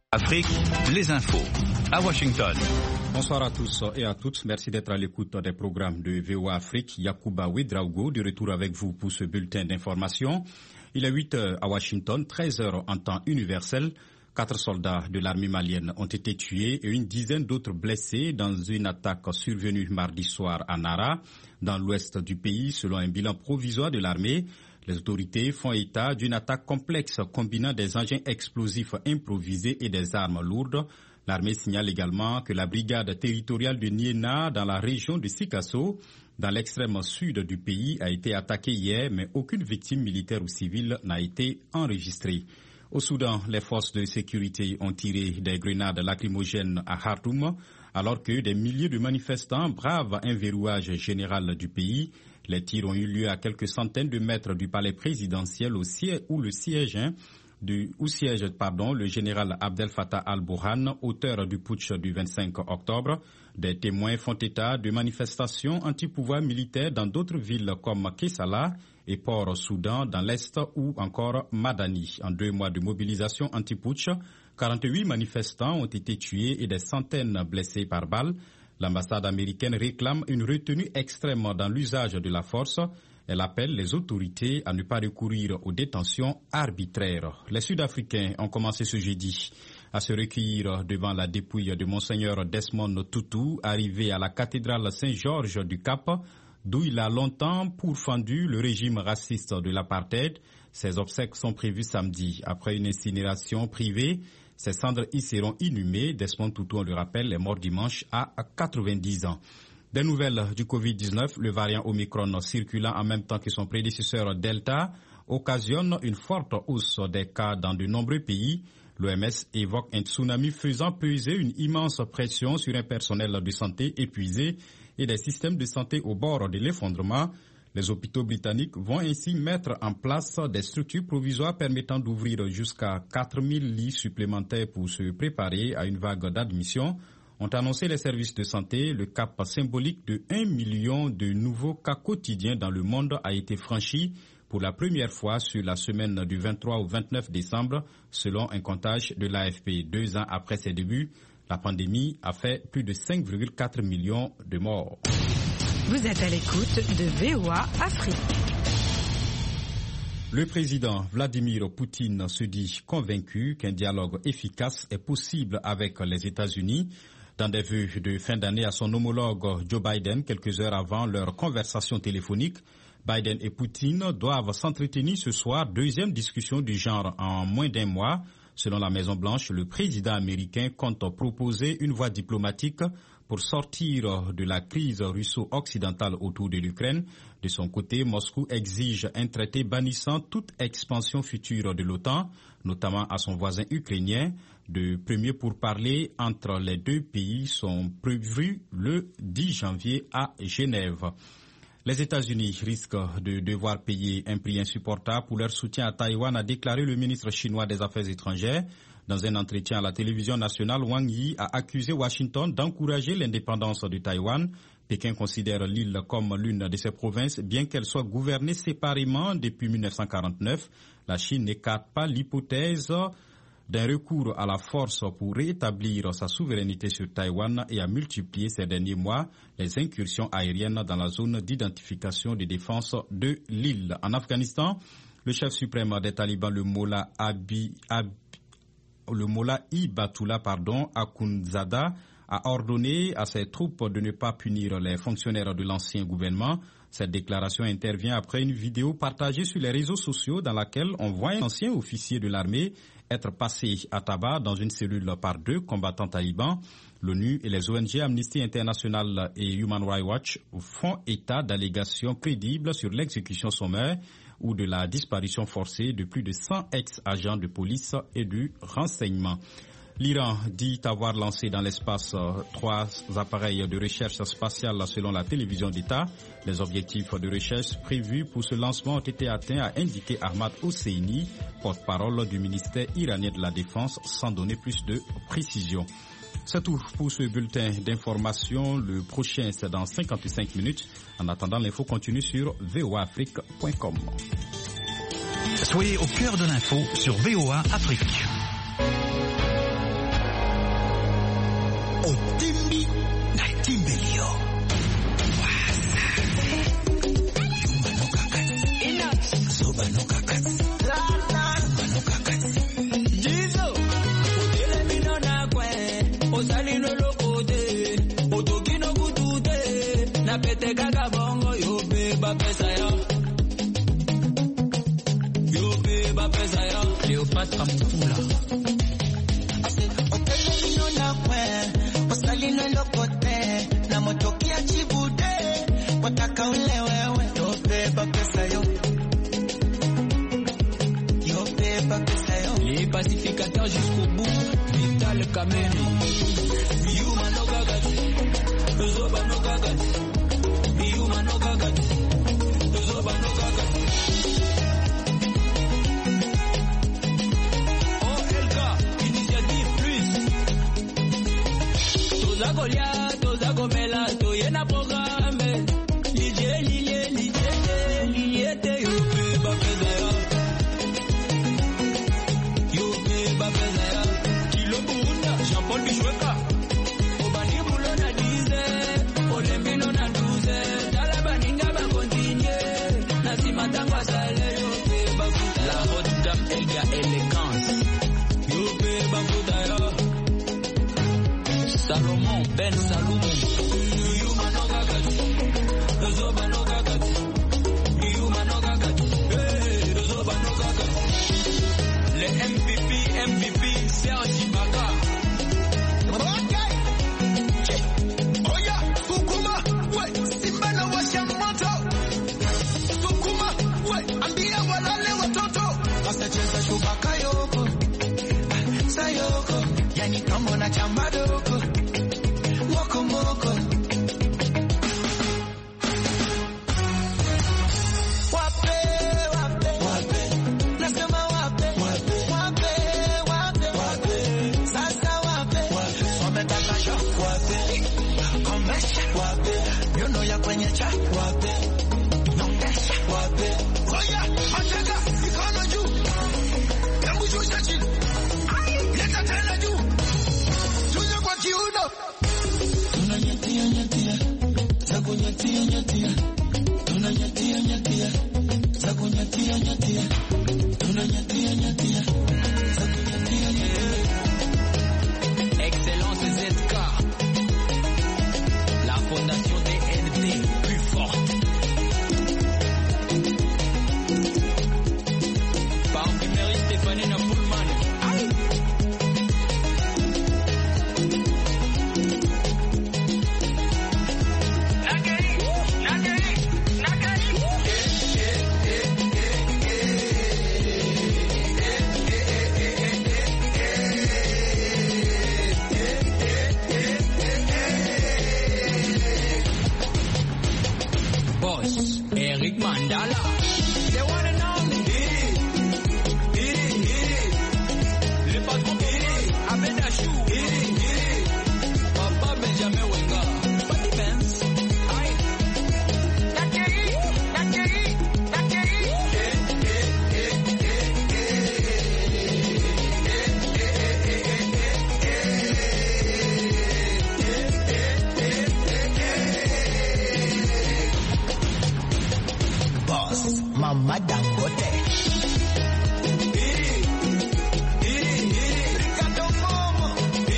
Afrique, les infos à Washington. Bonsoir à tous et à toutes. Merci d'être à l'écoute des programmes de VOA Afrique. Yacouba Ouedraogo, de retour avec vous pour ce bulletin d'information. Il est 8h à Washington, 13h en temps universel. 4 soldats de l'armée malienne ont été tués et une dizaine d'autres blessés dans une attaque survenue mardi soir à Nara, dans l'ouest du pays, selon un bilan provisoire de l'armée. Les autorités font état d'une attaque complexe combinant des engins explosifs improvisés et des armes lourdes. L'armée signale également que la brigade territoriale de Niena, dans la région de Sikasso, dans l'extrême sud du pays, a été attaquée hier, mais aucune victime militaire ou civile n'a été enregistrée. Au Soudan, les forces de sécurité ont tiré des grenades lacrymogènes à Khartoum, alors que des milliers de manifestants bravent un verrouillage général du pays. Les tirs ont eu lieu à quelques centaines de mètres du palais présidentiel où siège le général Abdel Fattah al-Burhan, auteur du putsch du 25 octobre. Des témoins font état de manifestations anti-pouvoir militaire dans d'autres villes comme Kessala et Port-Soudan dans l'Est ou encore Madani. En 2 mois de mobilisation anti-putsch, 48 manifestants ont été tués et des centaines blessés par balles. L'ambassade américaine réclame une retenue extrême dans l'usage de la force. Elle appelle les autorités à ne pas recourir aux détentions arbitraires. Les Sud-Africains ont commencé ce jeudi à se recueillir devant la dépouille de Monseigneur Desmond Tutu, arrivé à la cathédrale Saint-Georges du Cap, d'où il a longtemps pourfendu le régime raciste de l'apartheid. Ses obsèques sont prévues samedi. Après une incinération privée, ses cendres y seront inhumées. Desmond Tutu, on le rappelle, est mort dimanche à 90 ans. Des nouvelles du Covid-19, le variant Omicron circulant en même temps que son prédécesseur Delta occasionne une forte hausse des cas dans de nombreux pays. L'OMS évoque un tsunami faisant peser une immense pression sur un personnel de santé épuisé et des systèmes de santé au bord de l'effondrement. Les hôpitaux britanniques vont ainsi mettre en place des structures provisoires permettant d'ouvrir jusqu'à 4000 lits supplémentaires pour se préparer à une vague d'admission. Ont annoncé les services de santé. Le cap symbolique de 1 million de nouveaux cas quotidiens dans le monde a été franchi pour la première fois sur la semaine du 23 au 29 décembre, selon un comptage de l'AFP. 2 ans après ses débuts, la pandémie a fait plus de 5,4 millions de morts. Vous êtes à l'écoute de VOA Afrique. Le président Vladimir Poutine se dit convaincu qu'un dialogue efficace est possible avec les États-Unis. Dans des vœux de fin d'année à son homologue Joe Biden, quelques heures avant leur conversation téléphonique, Biden et Poutine doivent s'entretenir ce soir, 2e discussion du genre en moins d'1 mois. Selon la Maison-Blanche, le président américain compte proposer une voie diplomatique pour sortir de la crise russo-occidentale autour de l'Ukraine. De son côté, Moscou exige un traité bannissant toute expansion future de l'OTAN, notamment à son voisin ukrainien. De premiers pourparlers entre les 2 pays sont prévus le 10 janvier à Genève. Les États-Unis risquent de devoir payer un prix insupportable pour leur soutien à Taïwan, a déclaré le ministre chinois des Affaires étrangères. Dans un entretien à la télévision nationale, Wang Yi a accusé Washington d'encourager l'indépendance de Taïwan. Pékin considère l'île comme l'une de ses provinces, bien qu'elle soit gouvernée séparément depuis 1949. La Chine n'écarte pas l'hypothèse d'un recours à la force pour rétablir sa souveraineté sur Taïwan et a multiplié ces derniers mois les incursions aériennes dans la zone d'identification de défense de l'île. En Afghanistan, le chef suprême des talibans, le Mollah Hibatullah Akhundzada, a ordonné à ses troupes de ne pas punir les fonctionnaires de l'ancien gouvernement. Cette déclaration intervient après une vidéo partagée sur les réseaux sociaux dans laquelle on voit un ancien officier de l'armée être passé à tabac dans une cellule par 2 combattants talibans. L'ONU et les ONG Amnesty International et Human Rights Watch font état d'allégations crédibles sur l'exécution sommaire ou de la disparition forcée de plus de 100 ex-agents de police et du renseignement. L'Iran dit avoir lancé dans l'espace 3 appareils de recherche spatiale selon la télévision d'État. Les objectifs de recherche prévus pour ce lancement ont été atteints, a indiqué Ahmad Hosseini, porte-parole du ministère iranien de la Défense, sans donner plus de précision. C'est tout pour ce bulletin d'information. Le prochain, c'est dans 55 minutes. En attendant, l'info continue sur voaafrique.com. Soyez au cœur de l'info sur VOA Afrique. pesa ya Cleopatra Mufula. Otelino na kwe, osalino lokote, na motokia chibude, wataka ule wewe, yo beba pesa yo. Yo beba pesa yo. Les pacificateurs jusqu'au bout, Vital Kameni. Yuma no gagati, Zoba no gagati. Yuma no gagati, Zoba no gagati. Goliath, Zagomela, Toyena programme. Lilie, te yo beba pesa ya. Yo beba pesa ya. Kilo Bunda, Jean-Paul Bichweka. Obani Bulo na 10, Olembino na 12. Talabaninga ba continue. Nasima tangwa sale yo beba futa. La haute gamme Elga élégance. Yo beba futa ya. Salomon, Ben Salomon. Yuma no gagati. Zoba no gagati. Yuma no gagati. Hey, Zoba no gagati. Le MVP, Serge Ibaka. Okay. Oya, Sukuma, we, Simba na washa moto. Sukuma, we, ambia walale watoto. Asacheza shubaka yoko. Sayoko, yani kama na chambadoko. Moko moko. Wape. Nasema wape. Sasa wape. Wametaka shock wape. Komesha wape. Yono ya kwenye cha wape. Nongesha wape. Oya, matega, mikono juu. Hebu shusha chini. Leta tena juu. Shusha kwa kiuno. Tunanyatia. Zakunyatia. Tunanyatia. Zakunyatia. Tunanyatia. Zakunyatia. Excellence ZK. La fondation DND plus forte. Parfumerie Stéphanie Napoulman. Boss, Eric Mandala. They wanna know me. Le patron Abedachou. Papa Benjamin Wenga. Patty Benz. Aïe. Nakeri. Boss, Mama Dangote. Ricardo Momo.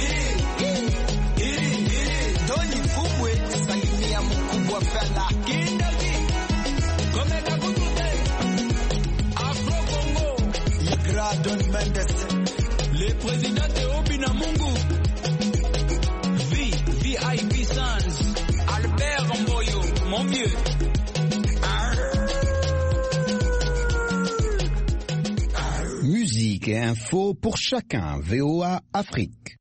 Doni Fubwe, salimia mkubwa fella. Kindaki. Komeka kutute. Afro Congo. Le grand Don Mendes. Le président Théobi Namungu. VIP Sans. Albert Mboyo, mon vieux. Musique et info pour chacun. VOA Afrique.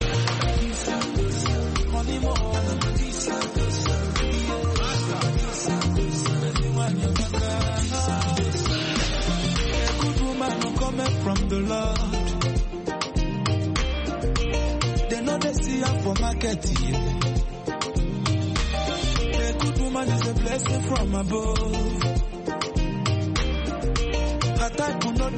From the Lord, they know they see her for market. A good woman is a blessing from above. Her type will not